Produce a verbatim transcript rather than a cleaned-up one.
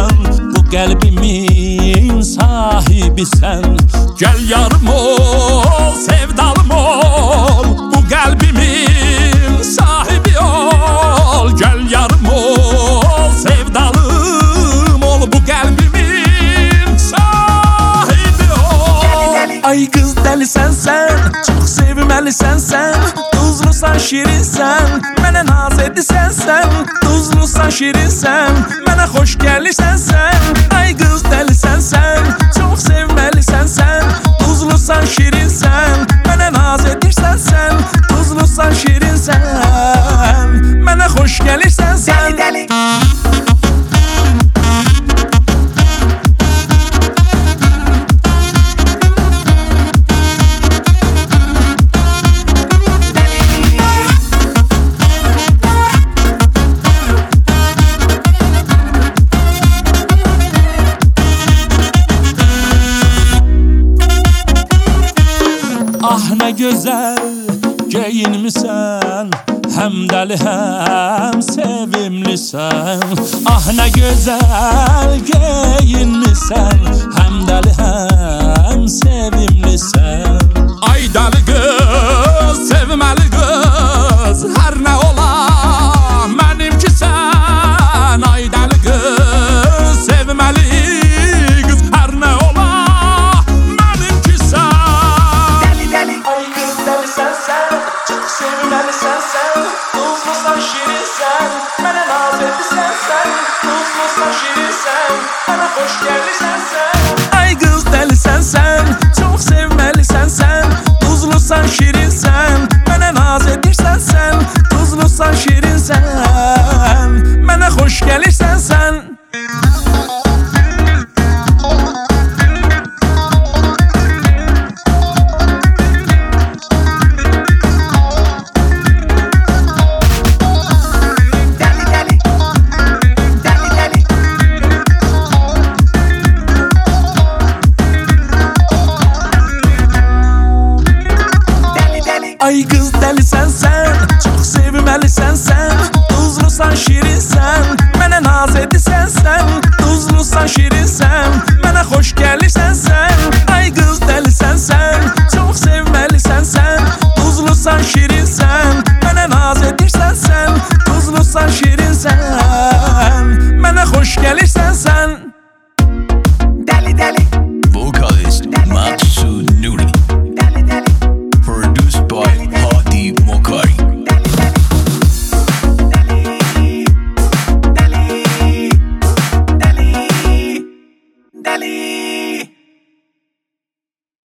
bu qəlbimin sahibisən. Gəl yarım ol, sevdalım ol, bu qəlbimin sahibi ol. Gəl yarım ol, sevdalım ol, bu qəlbimin sahibi ol. Ay qız dəlisən sən, çox sevməlisən sən, tuzlusan şirinsən, mənə naz edisən sən. Tuzlusan şirinsən, mənə xoş gəlirsən sən. Ay qız dəlisən sən, çox sevməlisən sən, tuzlusan şirinsən, mənə naz edirsən sən. Tuzlusan şirinsən, mənə xoş gəlirsən sən. Dəli dəli ah nə gözəl geyinmisən, həm dəli həm sevimlisən. Ah nə gözəl geyinmisən, həm dəli həm sevimlisən. Ay dəli qız, sevməli qız, hər nə ola mənimki sən. Ay dəli qız, sevməli qız, hər nə ola mənimki sən. Dəli dəli ay qız dəlisən sən, çox sevməlisən sən, tuzlusan şirinsən, mənə naz edirsən sən. Tuzlusan şirinsən, mənə xoş gəlirsən sən. Ay qız dəlisən sən, çox sevməlisən sən, tuzlusan şirinsən, mənə naz edirsən sən. Tuzlusan şirinsən, mənə xoş gəlirsən sən. Ay qız dəlisən sən, çox sevməlisən sən, tuzlusan şirinsən, mənə naz edirsən sən. Tuzlusan şirinsən, mənə xoş gəlirsən sən. Ay qız dəlisən sən, çox sevməlisən sən, tuzlusan şirinsən, mənə naz edirsən sən. Tuzlusan şirinsən, mənə xoş gəlirsən sən.